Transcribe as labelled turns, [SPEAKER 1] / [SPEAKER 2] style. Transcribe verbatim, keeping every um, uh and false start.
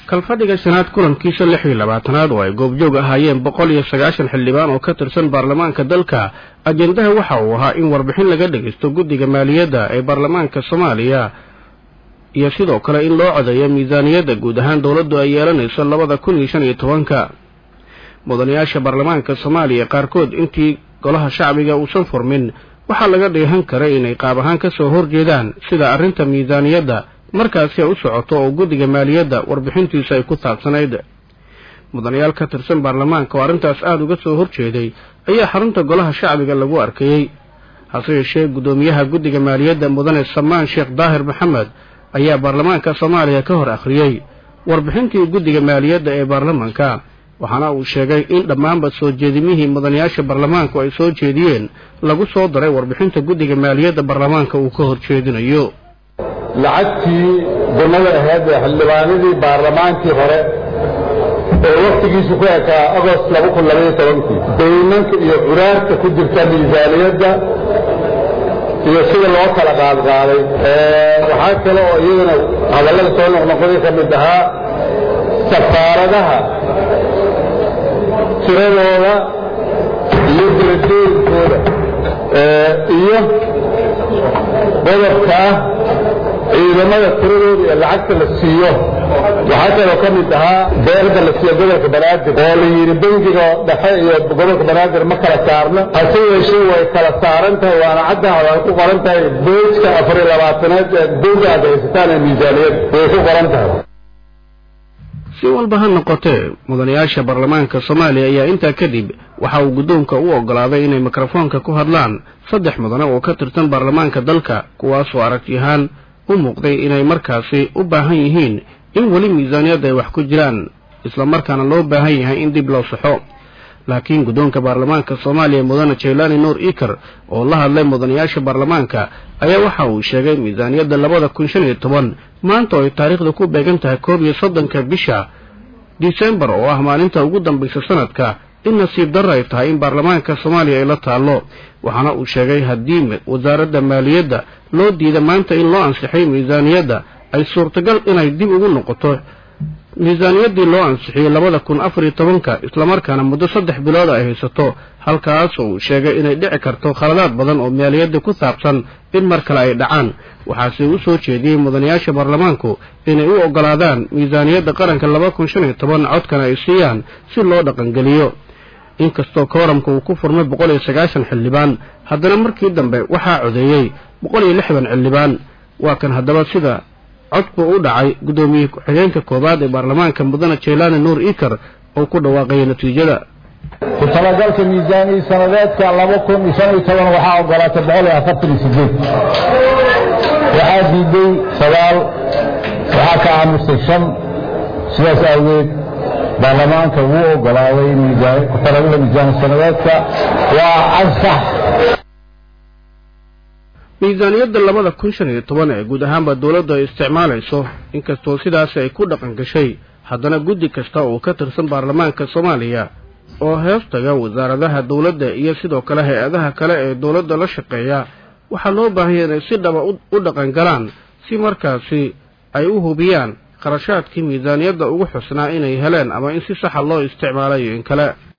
[SPEAKER 1] kalfadhiga sanaad kulankiisa lix iyo labaatanaad oo ay goobjoog ahaayeen boqol iyo sagaashan xildhibaan oo ka tirsan baarlamaanka dalka ajendaha waxa uu ahaa in warbixin laga dhageysto guddiga maaliyadda ee baarlamaanka Soomaaliya iyo sidoo kale in loo codeeyo miisaaniyadda guud ahaan dawladdu ay yeelanayso labada kun iyo shan iyo tobanka mudanayaasha baarlamaanka Soomaaliya qaarkood intii golaha shacbiga uusan furmin waxa laga dheehan karay inay qaab ahaan ka soo horjeedaan sida arrinta miisaaniyadda markaasi ay u socoto oo guddiga maaliyadda warbixintiisa ay ku taabsanayd mudanayaal ka tirsan baarlamaanka oo arrintaas aad uga soo horjeeday ayaa xarunta golaha shacbiga lagu arkayay hase yeeshee gudoomiyaha guddiga maaliyadda mudane Samaan Sheekh Daahir Maxamed ayaa baarlamaanka Soomaaliya ka hor akhriyay warbixintii guddiga maaliyadda ee baarlamaanka waxaana uu sheegay in dhammaanba soo jeedimihii mudanayaasha baarlamaanku ay soo jeediyeen lagu soo daray warbixinta guddiga maaliyadda baarlamaanka uu ka hor jeedinayo
[SPEAKER 2] lacagtii gumada ahayd ee xildhibaanadii baarlamaankii hore ee waqtigiisu ku ekaa agost laba kun laba iyo tobankii deymanka iyo curaarta ku jirta miisaaniyadda iyo sida loo kala qaadqaaday waxaa kale oo iyadana hadallada soo noqnoqday ka mid ahaa safaaradaha tiradooda iyo darajooyinkooda iyo qodobka ah ciidamada tiradooda iyo lacagta la siiyo waxaa kaloo ka mid ahaa beerda la siiyo gobolka banaadir oo la yidhi bangiga dhexe iyo gobolka banaadir ma kala saarno hase yeeshee way kala saaran tahay waana caddaha way ku qoran tahay boojka afar iyo labaatanaad ee dowda aad haysataan ee miisaaniyad way ku qoran tahay
[SPEAKER 1] si walba ha noqotee mudanayaasha baarlamaanka Soomaaliya ayaa intaa kadib waxa uu gudoonka u ogolaaday inay mikrofoonka ku hadlaan saddex mudane oo ka tirsan baarlamaanka dalka kuwaas oo aragtiyahan u muuqday inay markaasi u baahan yihiin in wali miisaaniyadda ay wax ku jiraan isla markaana loo baahan yahay in dib loo saxo laakiin gudoonka baarlamaanka Soomaaliya mudane Jeelani Nuur Ikar oo la hadlay mudanayaasha baarlamaanka ayaa waxa uu sheegay miisaaniyadda labada kun shan iyo toban maanta oo ay taariikhdu ku beegan tahay koob iyo soddonka bisha December oo ah maalinta ugu dambaysa sanadka in nasiib darro ay tahay in baarlamaanka Soomaaliya ay la taalo waxaana uu sheegay haddii wasaaradda maaliyadda loo diiday maanta in loo ansixay miisaaniyadda ay suurtagal inay dib ugu noqoto miisaaniyaddii loo ansixiyay labada kun afar iyo tobanka isla markaana muddo saddex bilood ay haysato halkaas oo uu sheegay inay dhici karto khaladaad badan oo maaliyadda ku saabsan in mar kale ay dhacaan waxaase uu soo jeediyey mudanayaasha baarlamaanku inay u ogolaadaan miisaaniyadda qaranka laba kun shan iyo toban codkana ay siiyaan si loo dhaqangeliyo inkastoo kooramka uu ku furmay boqol iyo sagaashan xildhibaan haddana markii dambe waxaa codeeyey boqol iyo lixdan xildhibaan waa kan haddaba sida codku u dhacay gudoomiye ku-xigeenka koobaad ee baarlamaanka mudane Jeelani Nuur Ikar oo ku dhawaaqay natiijada
[SPEAKER 2] ku talagalka miisaaniyadda sanadeedka laba kun iyo shan iyo toban waxaa ogolaatay boqol iyo afartan iyo siddeed waxaa diiday sagaal waxaa ka aamusay shan sidaas awgeed baarlamaanka wuu ogolaaday in ku talagalka miisaaniyadda sanadeedka waa ansax
[SPEAKER 1] miisaaniyadda labada kun shan iyo toban ee guud ahaanba dawladdu ay isticmaalayso inkastoo sidaas ay ku dhaqan gashay haddana guddi kasta oo ka tirsan baarlamaanka Soomaaliya oo heestaga wasaaradaha dawladda iyo sidoo kale hay'adaha kale ee dawladda la shaqeeya waxaa loo baahan yahay inay si dhaba u dhaqan galaan si markaasi ay u hubiyaan qarashaadkii miisaaniyadda ugu xusnaa inay heleen ama in si sax ah loo isticmaalayo in kale